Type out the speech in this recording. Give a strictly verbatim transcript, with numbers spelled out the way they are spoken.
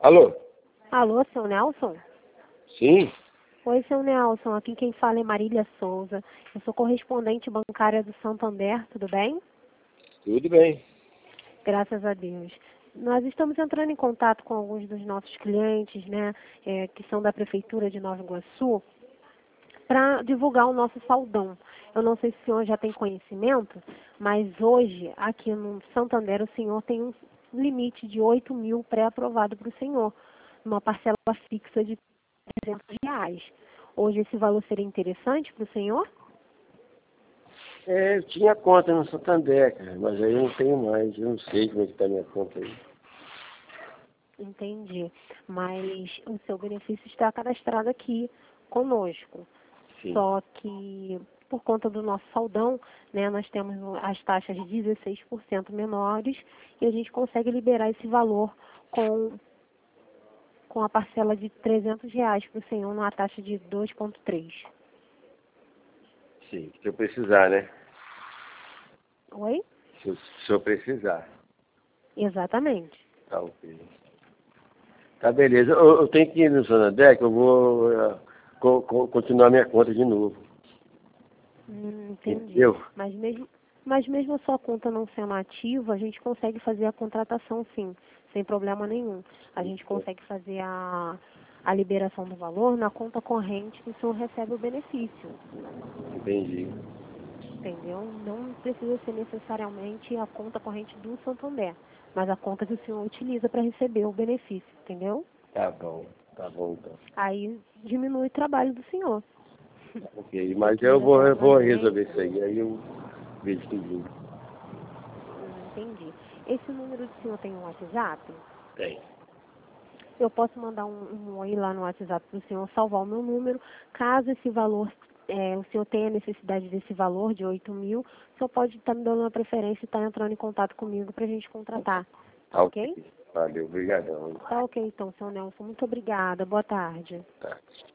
Alô? Alô, seu Nelson? Sim? Oi, seu Nelson. Aqui quem fala é Marília Souza. Eu sou correspondente bancária do Santander, tudo bem? Tudo bem. Graças a Deus. Nós estamos entrando em contato com alguns dos nossos clientes, né, é, que são da Prefeitura de Nova Iguaçu, para divulgar o nosso saldão. Eu não sei se o senhor já tem conhecimento, mas hoje, aqui no Santander, o senhor tem um limite de oito mil pré-aprovado para o senhor, uma parcela fixa de trezentos reais. Hoje esse valor seria interessante para o senhor? É, eu tinha conta no Santander, cara, mas aí eu não tenho mais. Eu não sei como é que tá minha conta aí. Entendi. Mas o seu benefício está cadastrado aqui conosco. Sim. Só que, por conta do nosso saldão, né, nós temos as taxas de dezesseis por cento menores e a gente consegue liberar esse valor com, com a parcela de trezentos reais para o senhor numa taxa de dois vírgula três. Sim, se eu precisar, né? Oi? Se eu, se eu precisar. Exatamente. Tá ok. Tá, beleza. Eu, eu tenho que ir no Santander, que eu vou uh, co co continuar minha conta de novo. Hum, entendi. Entendeu? Mas mesmo, mas mesmo a sua conta não sendo ativa, a gente consegue fazer a contratação sim, sem problema nenhum. A gente consegue fazer a, a liberação do valor na conta corrente que o senhor recebe o benefício. Entendi. Entendeu? Não precisa ser necessariamente a conta corrente do Santander, mas a conta que o senhor utiliza para receber o benefício, entendeu? Tá bom. Tá bom, então. Aí diminui o trabalho do senhor. Ok, mas eu vou, eu vou resolver isso aí. Aí eu vejo tudinho. Hum, entendi. Esse número do senhor tem um WhatsApp? Tem. Eu posso mandar um, um oi lá no WhatsApp para o senhor salvar o meu número. Caso esse valor, é, o senhor tenha necessidade desse valor de oito mil, o senhor pode estar me dando uma preferência e estar entrando em contato comigo para a gente contratar. Tá ok? Valeu, obrigadão. Tá ok então, seu Nelson. Muito obrigada. Boa tarde. Tá.